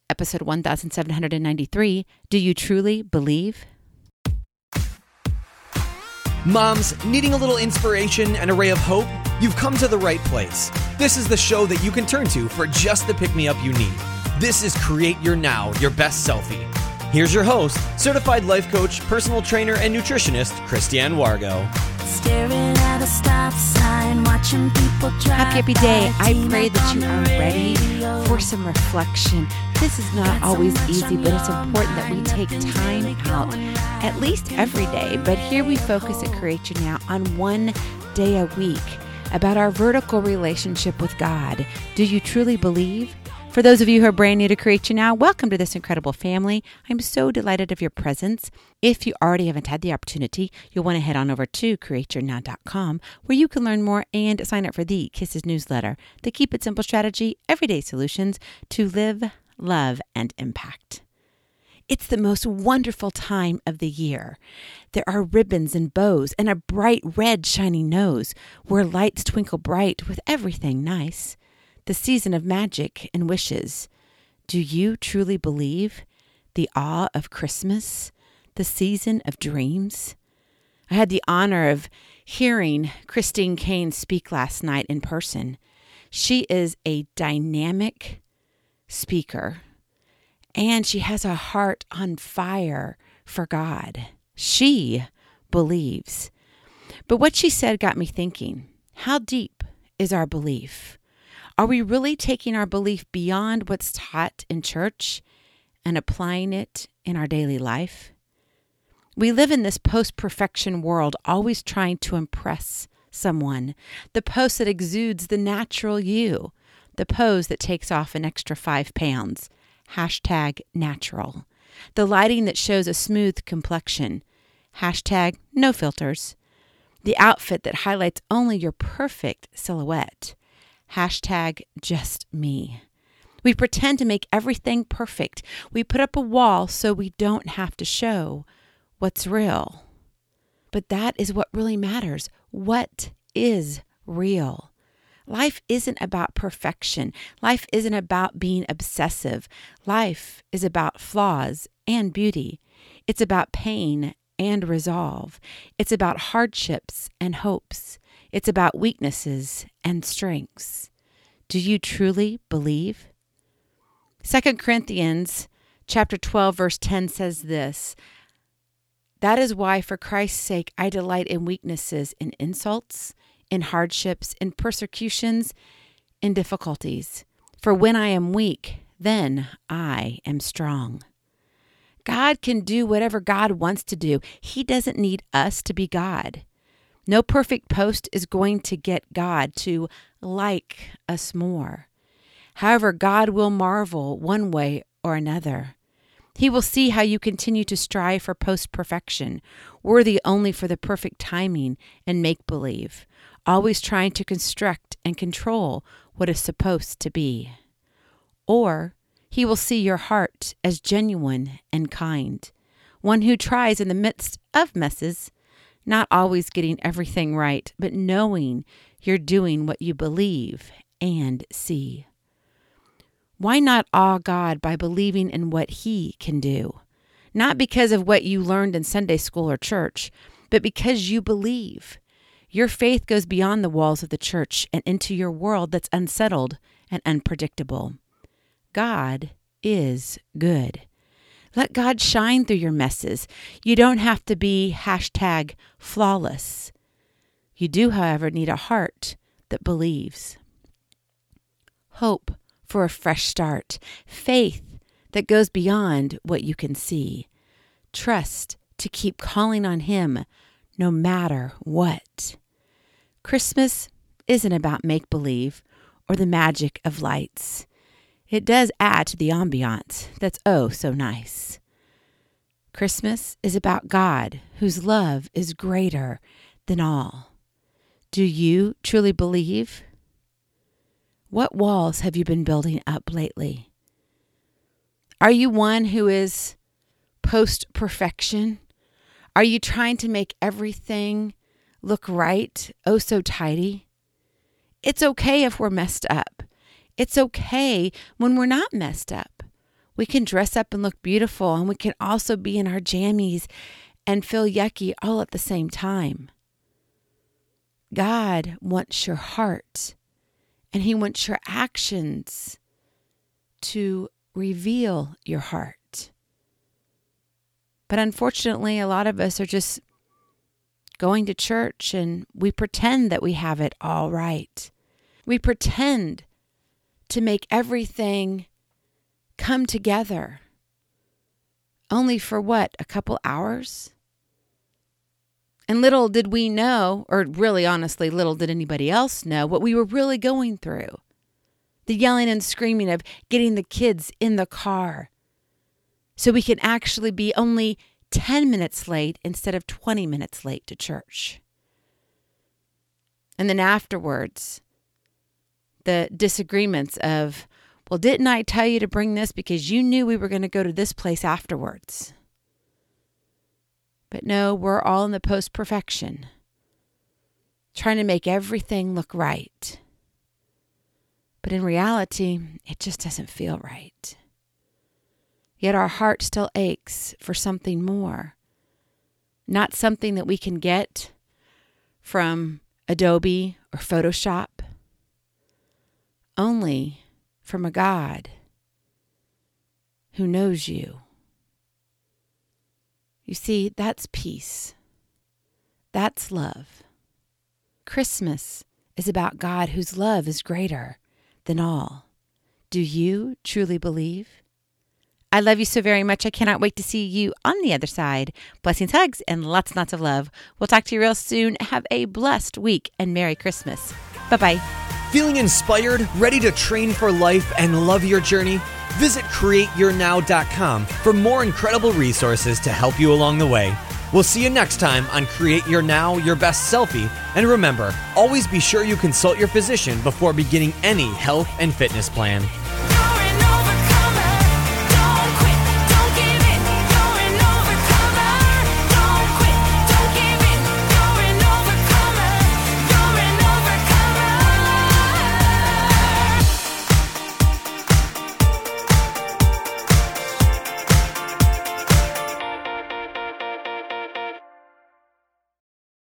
episode 1793. Do you truly believe? Moms, needing a little inspiration and a ray of hope? You've come to the right place. This is the show that you can turn to for just the pick-me-up you need. This is Create Your Now, Your Best Selfie. Here's your host, certified life coach, personal trainer, and nutritionist, Christiane Wargo. Staring at a stop sign, watching people drive. Happy day. I pray that you are ready for some reflection. This is not always easy, but it's important that we take time out, at least every day. But here we focus at Create Your Now on one day a week about our vertical relationship with God. Do you truly believe? For those of you who are brand new to Create Your Now, welcome to this incredible family. I'm so delighted of your presence. If you already haven't had the opportunity, you'll want to head on over to createyournow.com where you can learn more and sign up for the Kisses newsletter, the Keep It Simple strategy, everyday solutions to live, love, and impact. It's the most wonderful time of the year. There are ribbons and bows and a bright red shiny nose where lights twinkle bright with everything nice. The season of magic and wishes. Do you truly believe the awe of Christmas, the season of dreams? I had the honor of hearing Christine Caine speak last night in person. She is a dynamic speaker, and she has a heart on fire for God. She believes. But what she said got me thinking, how deep is our belief? Are we really taking our belief beyond what's taught in church and applying it in our daily life? We live in this post-perfection world, always trying to impress someone. The post that exudes the natural you. The pose that takes off an extra 5 pounds. #natural. The lighting that shows a smooth complexion. #no filters. The outfit that highlights only your perfect silhouette. #just me. We pretend to make everything perfect. We put up a wall so we don't have to show what's real. But that is what really matters. What is real? Life isn't about perfection. Life isn't about being obsessive. Life is about flaws and beauty. It's about pain and resolve. It's about hardships and hopes. It's about weaknesses and strengths. Do you truly believe? 2 Corinthians chapter 12, verse 10 says this, "That is why, for Christ's sake, I delight in weaknesses, in insults, in hardships, in persecutions, in difficulties. For when I am weak, then I am strong." God can do whatever God wants to do. He doesn't need us to be God. No perfect post is going to get God to like us more. However, God will marvel one way or another. He will see how you continue to strive for post-perfection, worthy only for the perfect timing and make-believe, always trying to construct and control what is supposed to be. Or He will see your heart as genuine and kind, one who tries in the midst of messes, not always getting everything right, but knowing you're doing what you believe and see. Why not awe God by believing in what He can do? Not because of what you learned in Sunday school or church, but because you believe. Your faith goes beyond the walls of the church and into your world that's unsettled and unpredictable. God is good. Let God shine through your messes. You don't have to be #flawless. You do, however, need a heart that believes. Hope for a fresh start. Faith that goes beyond what you can see. Trust to keep calling on Him no matter what. Christmas isn't about make-believe or the magic of lights. It does add to the ambiance that's oh so nice. Christmas is about God, whose love is greater than all. Do you truly believe? What walls have you been building up lately? Are you one who is post-perfection? Are you trying to make everything look right, oh so tidy? It's okay if we're messed up. It's okay when we're not messed up. We can dress up and look beautiful, and we can also be in our jammies and feel yucky all at the same time. God wants your heart, and He wants your actions to reveal your heart. But unfortunately, a lot of us are just going to church and we pretend that we have it all right. We pretend to make everything come together. Only for what? A couple hours? And little did we know, or really honestly, little did anybody else know what we were really going through. The yelling and screaming of getting the kids in the car so we can actually be only 10 minutes late instead of 20 minutes late to church. And then afterwards, the disagreements of, well, didn't I tell you to bring this because you knew we were going to go to this place afterwards? But no, we're all in the post-perfection, trying to make everything look right. But in reality, it just doesn't feel right. Yet our heart still aches for something more. Not something that we can get from Adobe or Photoshop. Only from a God who knows you. You see, that's peace. That's love. Christmas is about God whose love is greater than all. Do you truly believe? I love you so very much. I cannot wait to see you on the other side. Blessings, hugs, and lots and lots of love. We'll talk to you real soon. Have a blessed week and Merry Christmas. Bye-bye. Feeling inspired, ready to train for life and love your journey? Visit CreateYourNow.com for more incredible resources to help you along the way. We'll see you next time on Create Your Now, Your Best Selfie. And remember, always be sure you consult your physician before beginning any health and fitness plan.